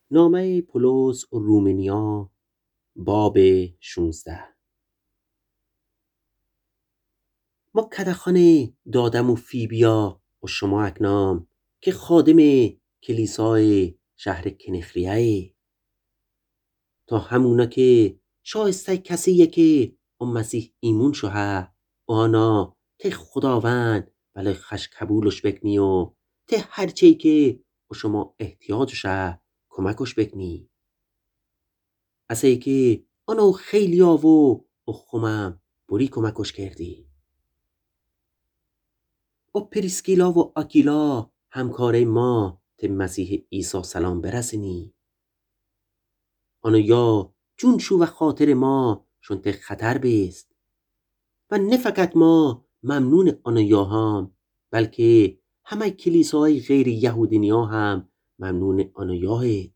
نامه پولس رومنیا باب 16. ما کدخانه دادم و فیبیا و شما اکنام که خادم کلیسای شهر کنخریه تا همونا که شایسته کسیه که ام مسیح ایمون شوه آنا ته خداوند ولی خش قبولش بکنی و ته هرچی که و شما احتیاجشه کمکش بکنی اسه که آنو خیلی آوو و خمم بری کمکش کردی و پریسکیلا و آکیلا همکاره ما ته مسیح عیسی سلام برسنی آنو یا چون شو و خاطر ما شون ته خطر بیست و نه فقط ما ممنون آنو یا هم بلکه همه کلیسای غیر یهودینیا هم ممنون آنو یاهید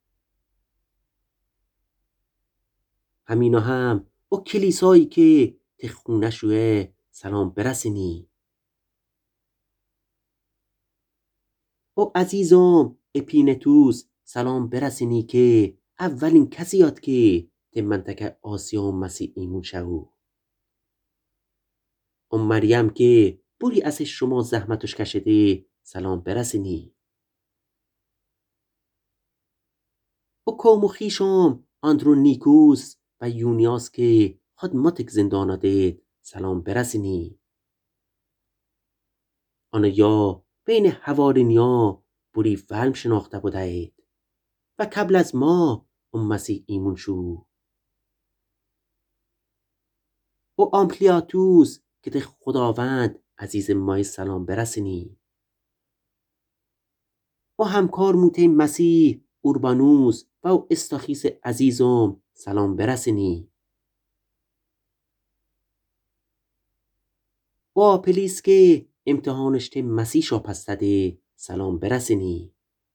همینا هم و کلیسایی که ته خونه شوه سلام برسنی و عزیزم اپینتوس سلام برسنی که اولین کسی یاد که ته منطقه آسیا و مسیح ایمون شو و مریم که بری از شما زحمتش کشیده سلام برسنی و کوم و خیشم اندرونیکوس و یونیاس که خدمتک زندانا دید سلام برسنی آنها یا بین حوارینیا بری فهم شناخته بودید و قبل از ما مسیح ایمون شو و آمپلیاتوس که ته خداوند عزیز مای سلام برسنی و همکار موته مسیح اوربانوس و استاخیس عزیزم سلام برسنی و آپلیس که امتحانش ته مسیح شا پستده سلام برسنی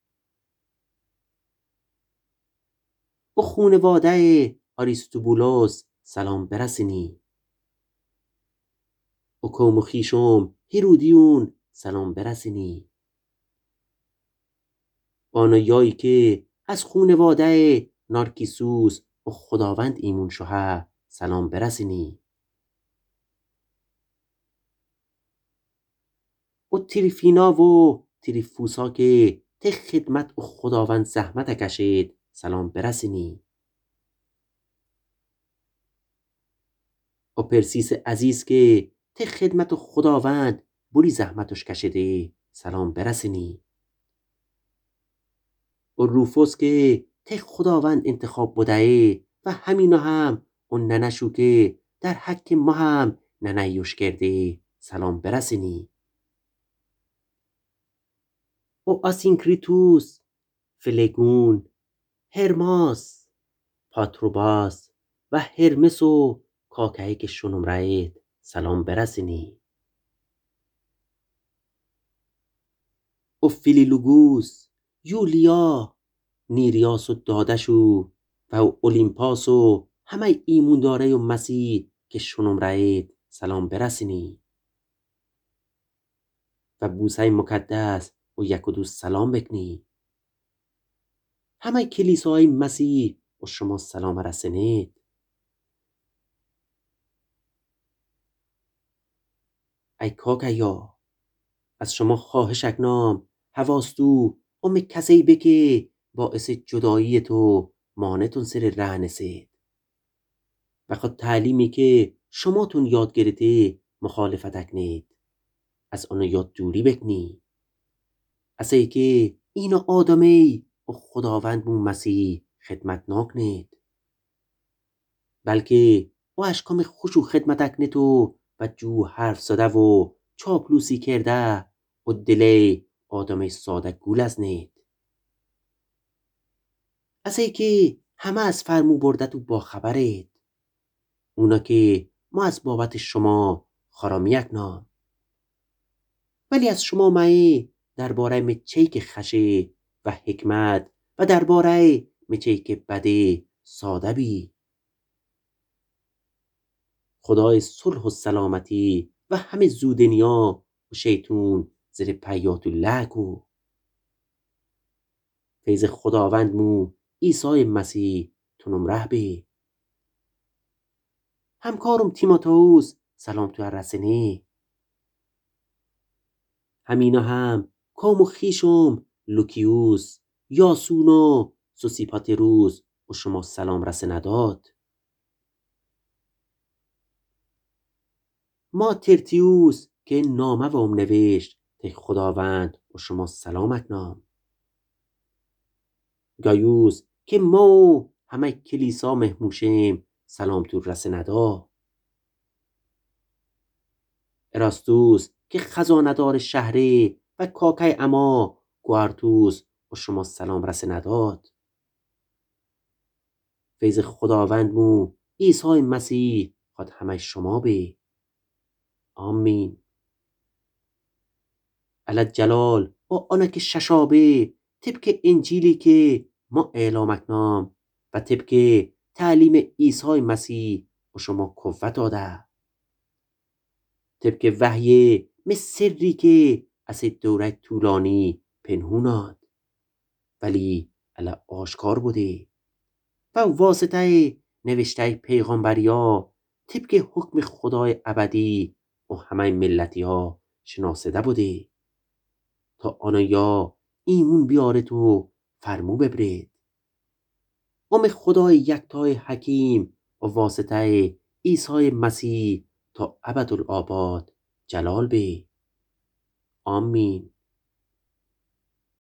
و خونواده آریستوبولوس سلام برسنی و کوم و خیشم هیرودیون سلام برسنی و آنایایی که از خونواده نارکیسوس و خداوند ایمون شوه سلام برسنی و تریفینا و تریفوسا که ته خدمت و خداوند زحمت کشید سلام برسنی و پرسیس عزیز که ته خدمت و خداوند بری زحمتش کشیده سلام برسنی و روفوس که ته خداوند انتخاب بوده و همینا هم اون ننشو که در حق ما هم ننیوش کرده سلام برسنی و آسینکریتوس فلگون هرماس پاتروباس و هرمس و کاکهی که شنم رایید سلام برسنی و فیلیلوگوس یولیا نیریاس و دادشو و اولیمپاس و همه ایمون داره و مسیح که شنم رایید سلام برسنی و بوسه مقدس و یک و دو سلام بکنی همه کلیسای مسیح و شما سلام رسنید ای کاکیا از شما خواهش اکنام حواستو کسی بکه باعث جدایی تو مانتون سر رهنسید و خود تعلیمی که شما تون یاد گرفته مخالفت اکنید از آن یاد دوری بکنی از ای که این آدمی و خداوند مون مسیح خدمت ناکنید بلکه با اشکام خوش و خدمت اکنید و جو حرف زده و چاپلوسی کرده و دلی آدم ساده گول از نید از ای که همه از فرمو بردت و با خبرید اونا که ما از بابت شما خرامی اکنام ولی از شما مایی درباره مچهی که خشه و حکمت و درباره مچهی که بده ساده بی خدای صلح و سلامتی و همه زودنیا و شیطون زیر پیات و لعکو فیض خداوند مو عیسی مسیح تونم ره بی. همکارم تیموتائوس سلام تو رسنه. همینا هم کام و خیشم لوکیوس یاسون و سوسیپاتروس و شما سلام رسه نداد. ما ترتیوس که نامه وام نوشت ته خداوند و شما سلامت نام. گایوس که ما همه کلیسا مهموشیم سلام تو رسه ندا. اراستوس که خزاندار شهره و کاکای اما کوارتوس و شما سلام رسه نداد. فیض خداوند مو عیسی مسیح خود همه شما بی. آمین. علت جلال با آنک ششابه طبق انجیلی که ما اعلام کنام و طبق تعلیم عیسی مسیح و شما قوت داده. طبق وحی سری که از دوره طولانی پنهوناد ولی علا آشکار بوده و واسطه نوشته پیغمبریا طبق حکم خدای ابدی و همه ملتی ها شناسده بوده تا آنیا ایمون بیاره تو فرمو ببرید. خدای یکتای حکیم و واسطه عیسی مسیح تا ابدالآباد جلال بی. آمین.